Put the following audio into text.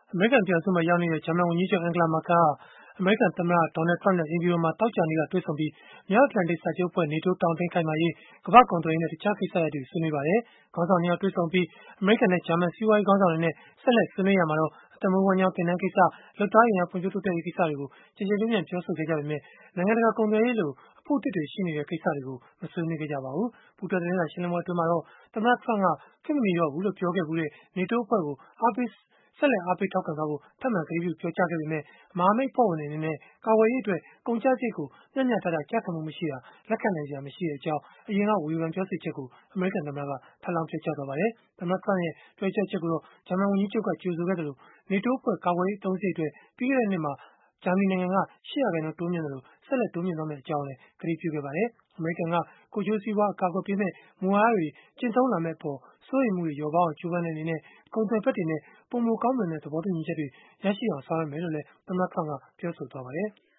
အမေရိကန်ပြည်ထောင်စုမှာရောက်နေတဲ့ ဂျာမန်ဝန်ကြီးချုပ် Angela Merkel ဟာ အမေရိကန်သမ္မတ Donald Trump နဲ့ အိမ်ဖြူတော်မှာ သောကြာနေ့က တွေ့ဆုံပြီး မြောက်အတ္တလန်တိတ်စာချုပ်အဖွဲ့ (NATO) တောင့်တင်းခိုင်မာရေး၊ ကမ္ဘာ့ကုန်သွယ်ရေးနဲ့ တခြားကိစ္စရပ်တွေကို ဆွေးနွေးခဲ့ကြပါတယ်။ ခေါင်းဆောင် ၂ ယောက် တွေ့ဆုံအပြီး အမေရိကန်နဲ့ ဂျာမန် စီးပွားရေးခေါင်းဆောင်တွေနဲ့ ဆက်လက် ဆွေးနွေးရာမှာတော့ အသက်မွေးဝမ်းကျောင်း သင်တန်းကိစ္စ၊ လုပ်သားအင်အား ဖွံ့ဖြိုးတိုးတက်ရေး ကိစ္စတွေကို ကျယ်ကျယ်ပြန့်ပြန့် ပြောဆိုခဲ့ကြပေမဲ့ နိုင်ငံတကာ ကုန်သွယ်ရေးလို အဖုအထစ်တွေ ရှိနေတဲ့ ကိစ္စတွေကို မဆွေးနွေးခဲ့ကြပါဘူး။ ပူးတွဲသတင်းစာ ရှင်းလင်းပွဲမှာတော့ သမ္မတ Trump က ခေတ်မမီတော့ဘူးလို့ ပြောခဲ့ဖူးတဲ့ NATO အဖွဲ့ကို ဆက်လက် အားပေးထောက်ခံဖို့ ထပ်မံကတိပြု ပြောကြားခဲ့ပေမဲ့ မဟာမိတ်အဖွဲ့ဝင်တွေ အနေနဲ့ ကာကွယ်ရေးအတွက် ကုန်ကျစရိတ်ကို မျှမျှတတ ကျခံမှုမရှိတာ လက်ခံနိုင်စရာ မရှိကြောင်း အရင်က ဝေဖန်ပြောဆိုချက်ကို အမေရိကန်သမ္မတက ထပ်လောင်း ပြောကြားသွားပါတယ်။ သမ္မတ Trump ရဲ့ ပြောကြားချက်ကိုတော့ ဂျာမန်ဝန်ကြီးချုပ်က ကြိုဆိုခဲ့သလို၊ NATO အဖွဲ့ ကာကွယ်ရေး အသုံးစရိတ်အတွက် ပြီးခဲ့တဲ့နှစ်မှာ ဂျာမနီနိုင်ငံက ၈ ရာခိုင်နှုန်း တိုးမြှင့်ခဲ့သလို ဆက်လက် တိုးမြှင့်သွားမယ့် အကြောင်းလည်း ကတိပြုခဲ့ပါတယ်။ အမေရိကန်က ကိုယ်ကျိုးစီးပွား အကာအကွယ်ပေးမယ့် မူဝါဒတွေ ကျင့်သုံးလာမယ့်အပေါ် စိုးရိမ်မှုတွေ လျော့ပါးအောင် ကြိုးပမ်းတဲ့အနေနဲ့ ကုန်သွယ်ဖက်တွေနဲ့ ပိုမိုကောင်းမွန်တဲ့ သဘောတူညီချက်တွေ ရရှိအောင် ဆောင်ရွက်မယ်လို့လည်း သမ္မတ Trump ကပြောဆိုခဲ့ပါတယ်။